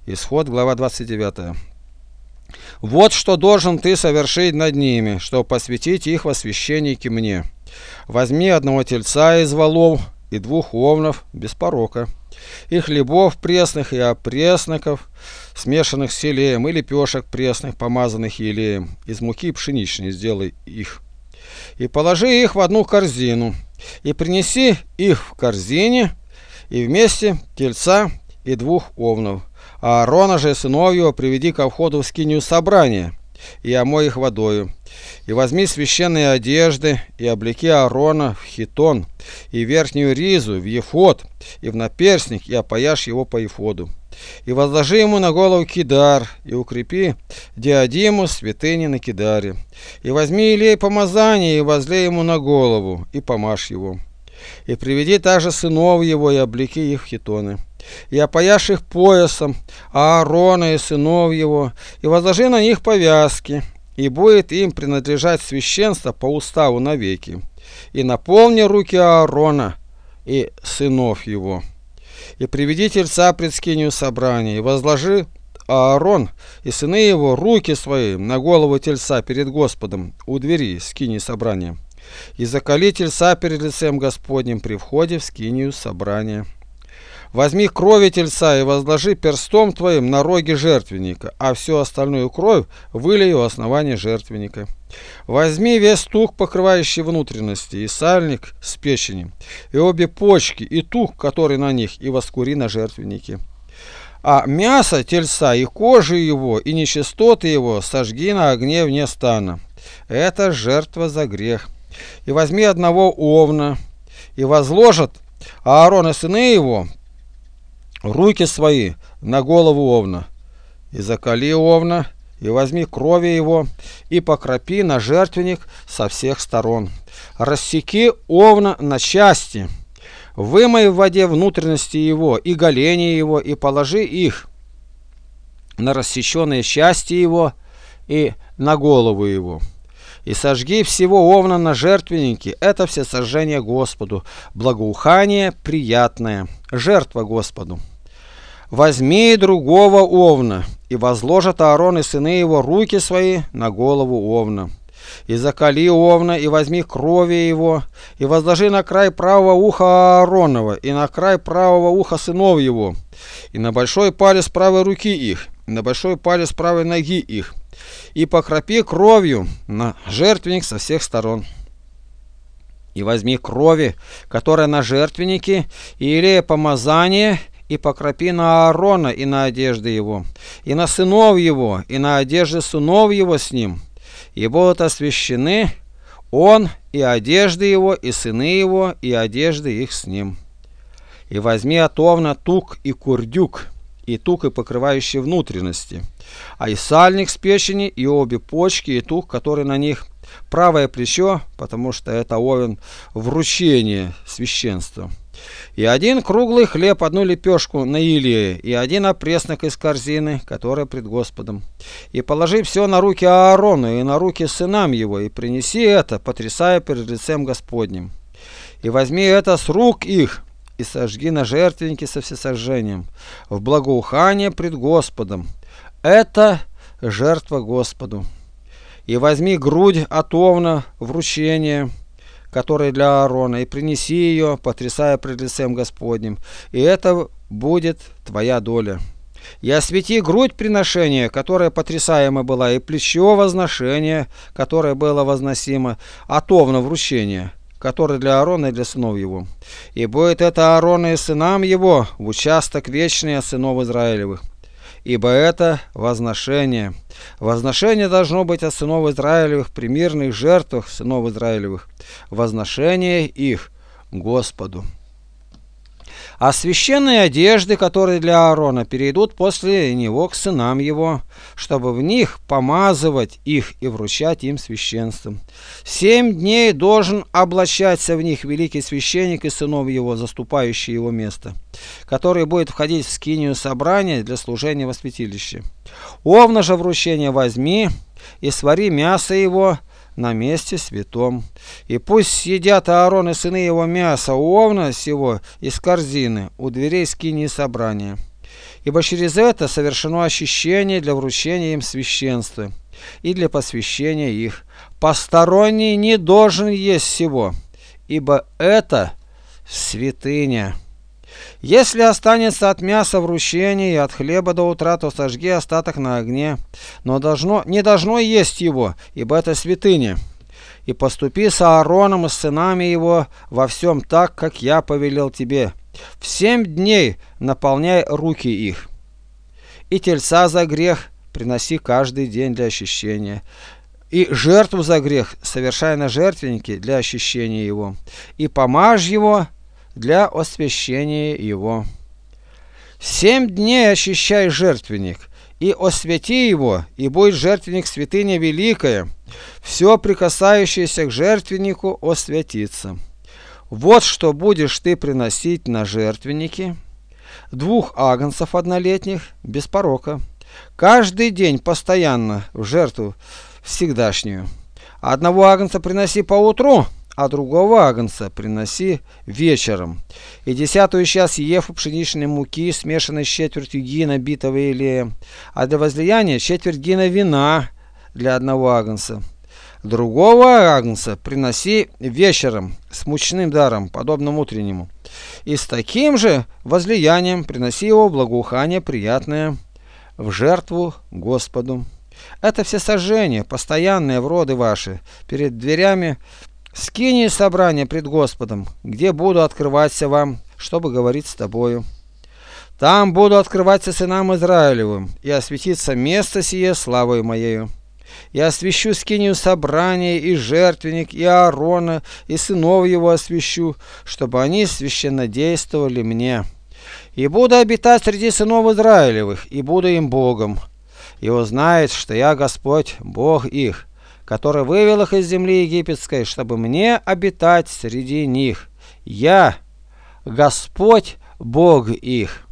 Исход, глава 29. Вот что должен ты совершить над ними, чтобы посвятить их во священники мне. Возьми одного тельца из волов и 2 овнов без порока, и хлебов пресных и опресноков, смешанных с елеем, и лепешек пресных, помазанных елеем, из муки пшеничной сделай их. И положи их в одну корзину, и принеси их в корзине, и вместе тельца и 2 овнов. А Аарона же и сынов его приведи ко входу в скинию собрания, и омой их водою. И возьми священные одежды, и облеки Аарона в хитон, и верхнюю ризу в ефод, и в наперстник, и опояшь его по ефоду. И возложи ему на голову кидар, и укрепи диадиму святыни на кидаре. И возьми елей помазания, и возлей ему на голову, и помажь его. И приведи также сынов его, и облеки их в хитоны. И опояшь их поясом, Аарона и сынов его, и возложи на них повязки, и будет им принадлежать священство по уставу навеки. И наполни руки Аарона и сынов его. И приведи тельца пред скинию собрания, и возложи Аарон и сыны его руки свои на голову тельца перед Господом у двери скинии собрания. И закали тельца перед лицем Господним при входе в скинию собрания. Возьми крови тельца и возложи перстом твоим на роги жертвенника, а всю остальную кровь вылей у основания жертвенника. Возьми весь тук, покрывающий внутренности, и сальник с печенью, и обе почки, и тук, который на них, и воскури на жертвеннике. А мясо тельца и кожи его, и нечистоты его сожги на огне вне стана. Это жертва за грех. И возьми одного овна, и возложат Аарон и сыны его руки свои на голову овна. И закали овна, и возьми крови его, и покропи на жертвенник со всех сторон. Рассеки овна на части, вымой в воде внутренности его и голени его, и положи их на рассеченные части его и на голову его. И сожги всего овна на жертвеннике, это всесожжение Господу, благоухание приятное, жертва Господу. Возьми другого овна, и возложат Аарон и сыны его руки свои на голову овна. И закали овна, и возьми крови его, и возложи на край правого уха Ааронова, и на край правого уха сынов его, и на большой палец правой руки их, и на большой палец правой ноги их, и покропи кровью на жертвенник со всех сторон. И возьми крови, которая на жертвеннике, и елея помазания, и покропи на Аарона и на одежды его, и на сынов его, и на одежды сынов его с ним, и будут освящены он и одежды его, и сыны его, и одежды их с ним. И возьми от овна тук и курдюк, и тук и покрывающий внутренности, а и сальник с печени, и обе почки, и тук, который на них, правое плечо, потому что это овен вручение священства. И один круглый хлеб, одну лепешку на елее, и один опреснок из корзины, которая пред Господом. И положи все на руки Аарону и на руки сынам его, и принеси это, потрясая перед лицем Господним. И возьми это с рук их, и сожги на жертвеннике со всесожжением, в благоухание пред Господом. Это жертва Господу. И возьми грудь от овна вручение, которая для Аарона, и принеси ее, потрясая пред лицем Господним, и это будет твоя доля. И освети грудь приношения, которая потрясаема была, и плечо возношения, которое было возносимо, от овна вручения, которое для Аарона и для сынов его. И будет это Аарона и сынам его в участок вечный от сынов Израилевых. Ибо это возношение. Возношение должно быть от сынов Израилевых при мирных жертвах сынов Израилевых. Возношение их Господу. А священные одежды, которые для Аарона, перейдут после него к сынам его, чтобы в них помазывать их и вручать им священством. 7 дней должен облачаться в них великий священник и сынов его, заступающий его место, который будет входить в скинию собрания для служения во святилище. Овна же вручения возьми и свари мясо его на месте святом. И пусть съедят Аарон и сыны его мясо овна сего из корзины у дверей скинии собрания. ибо через это совершено очищение для вручения им священства и для посвящения их. Посторонний не должен есть сего, ибо это святыня. Если останется от мяса вручения и от хлеба до утра, то сожги остаток на огне, но не должно есть его, ибо это святыня. И поступи с Аароном и с сынами его во всем так, как я повелел тебе. В 7 дней наполняй руки их. И тельца за грех приноси каждый день для очищения. И жертву за грех совершай на жертвеннике для очищения его. И помажь его для освящения его. 7 дней очищай жертвенник, и освяти его, и будет жертвенник святыня великая. Все прикасающееся к жертвеннику освятится. Вот что будешь ты приносить на жертвенники: 2 агнцев однолетних, без порока, каждый день постоянно в жертву всегдашнюю. 1 агнца приноси поутру, а другого агнца приноси вечером. И 10-ю часть ефу пшеничной муки, смешанной с четвертью гина битого елея, а для возлияния четверть гина вина для 1 агнца. Другого агнца приноси вечером с мучным даром, подобным утреннему. И с таким же возлиянием приноси его благоухание приятное в жертву Господу. Это всесожжение, постоянные в роды ваши, перед дверями скинии собрания пред Господом, где буду открываться вам, чтобы говорить с тобою. Там буду открываться сынам Израилевым, и осветится место сие славою моею. И освящу скинию собрания, и жертвенник, и Аарона, и сынов его освящу, чтобы они священнодействовали мне. И буду обитать среди сынов Израилевых, и буду им Богом. И узнает, что я Господь, Бог их, который вывел их из земли египетской, чтобы мне обитать среди них. Я Господь, Бог их.